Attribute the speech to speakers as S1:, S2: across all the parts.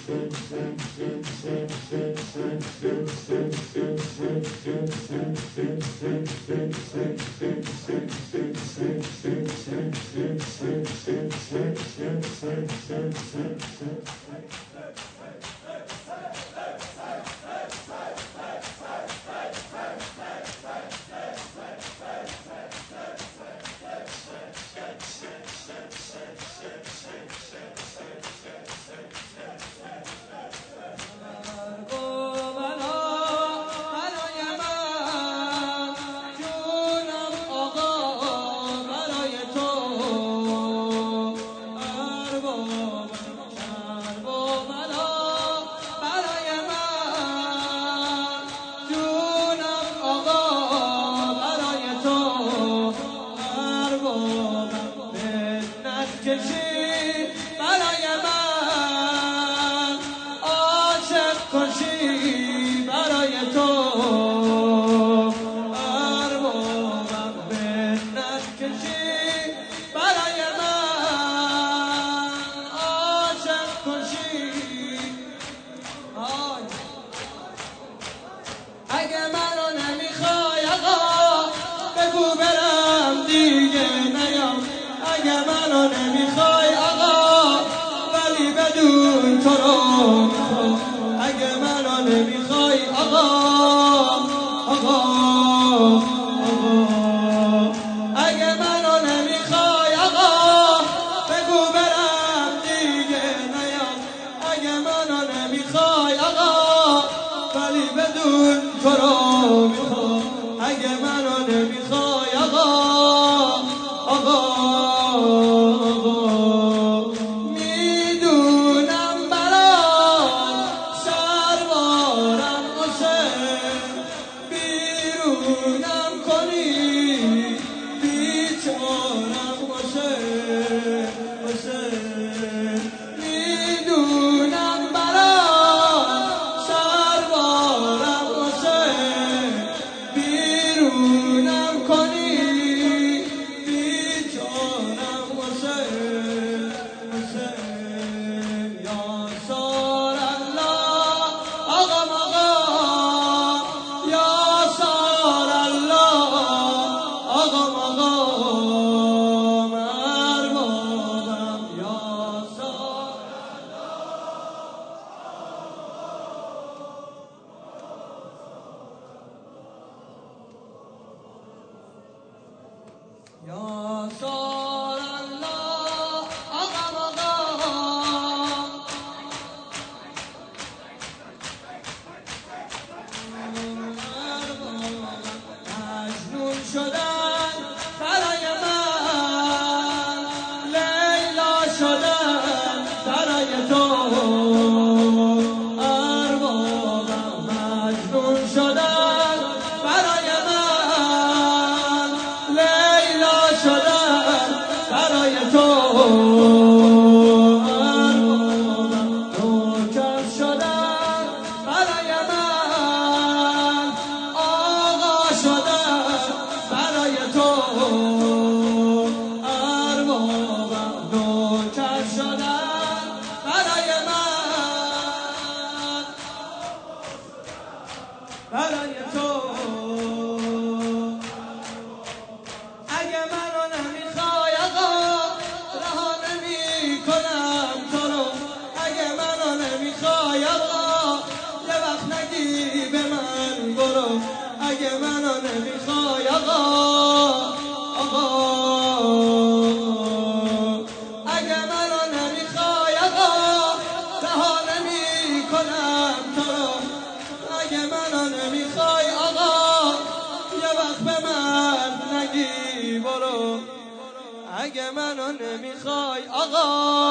S1: اگه منو نمیخوای آقا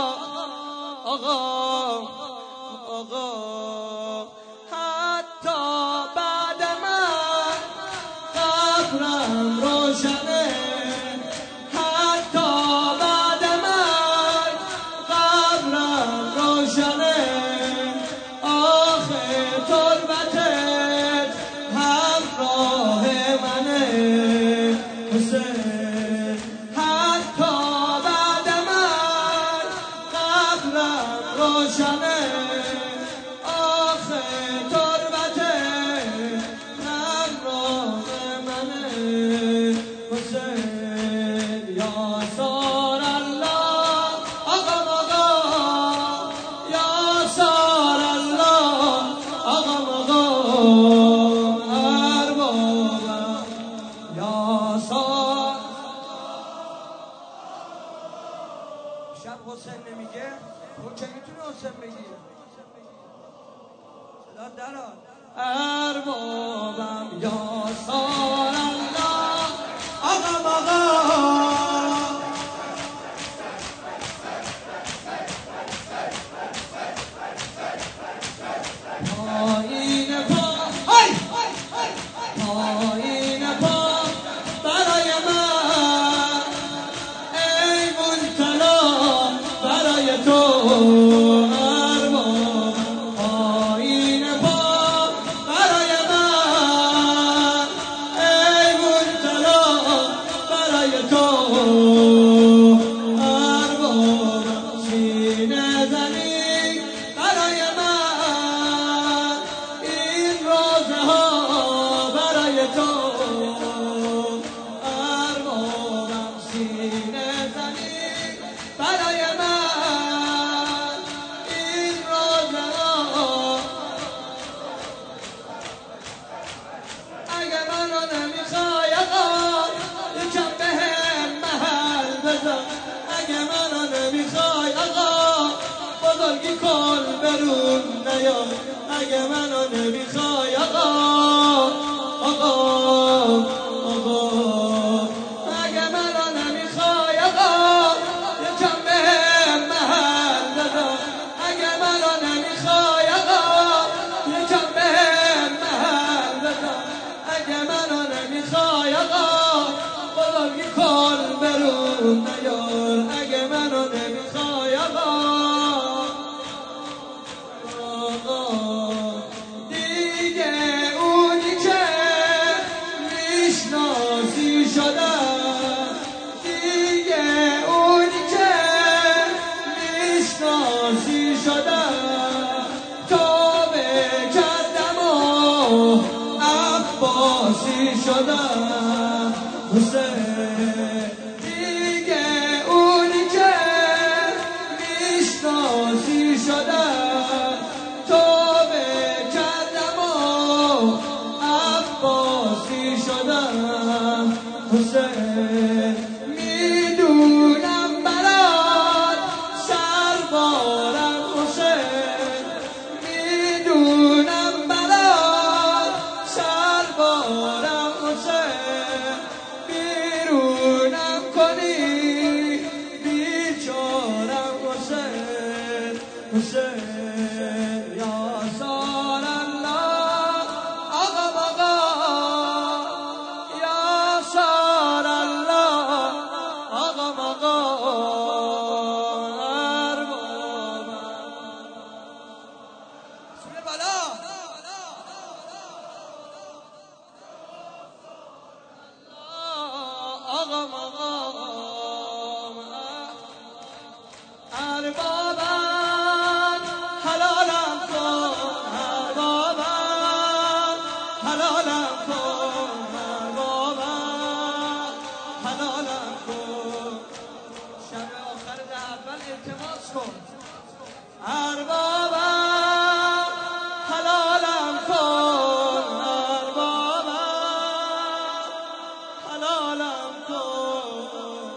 S1: حتی بعد من قبرم روشنه، حتی بعد من قبرم روشنه، آخه تربتت همراه منه حسین. روشنه اربابم یاسار الله آقا پایین پا پایین پا برای من ای مبتلا برای تو اگه منو نمیخوای آقا اگه منو نمیخوای آقا یکم بهم محل بده اگه منو نمیخوای آقا یکم بهم محل بده اگه منو نمیخوای آقا بزرگی کن برون نیار اگه منو نمیخوای آقا شدم حسین دیگه اونی که میشناسی شدم توبه کردم و عباسی شدم حسین میدونم برات سربارم حسین میدونم برات سربارم بیرونم کنی بیچارم حسین حسین یاسار الله آقا یاسار الله آقا اربابم حلالم کن اربابم حلالم کن اربابم حلالم کن شب آخر اول التماس کن اربابم حلالم کن اربابم حلالم کن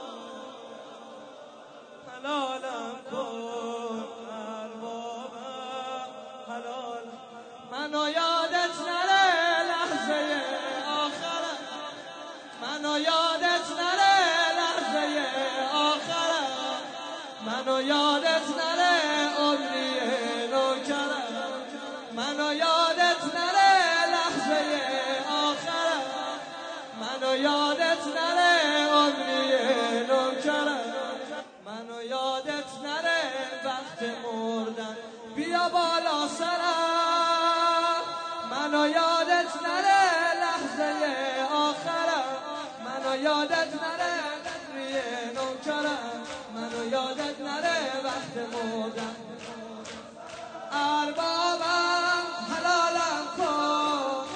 S1: حلالم کن اربابم حلال منو یادت نره لحظه آخرم منو یادت نره لحظه آخرم منو یادت نره عمری نوکرم منو یادت نره لحظه آخرم منو یادت نره عمری نوکرم منو یادت نره وقت مردن بیا بالا سرم منو یادت نره لحظه آخرم منو یادت نره ریه نوکرم منو یادت نره وقت مردن اربابم حلالم کن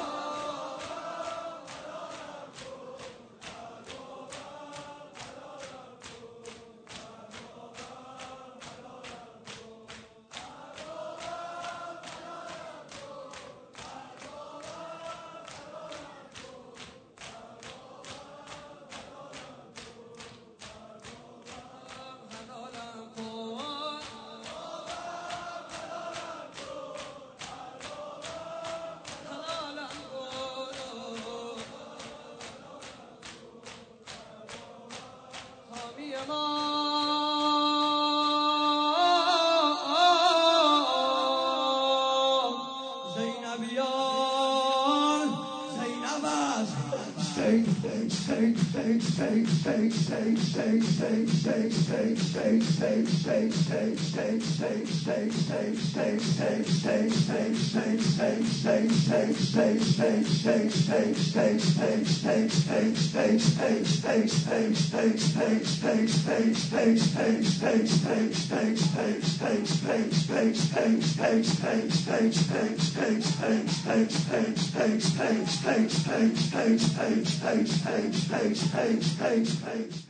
S2: Hey.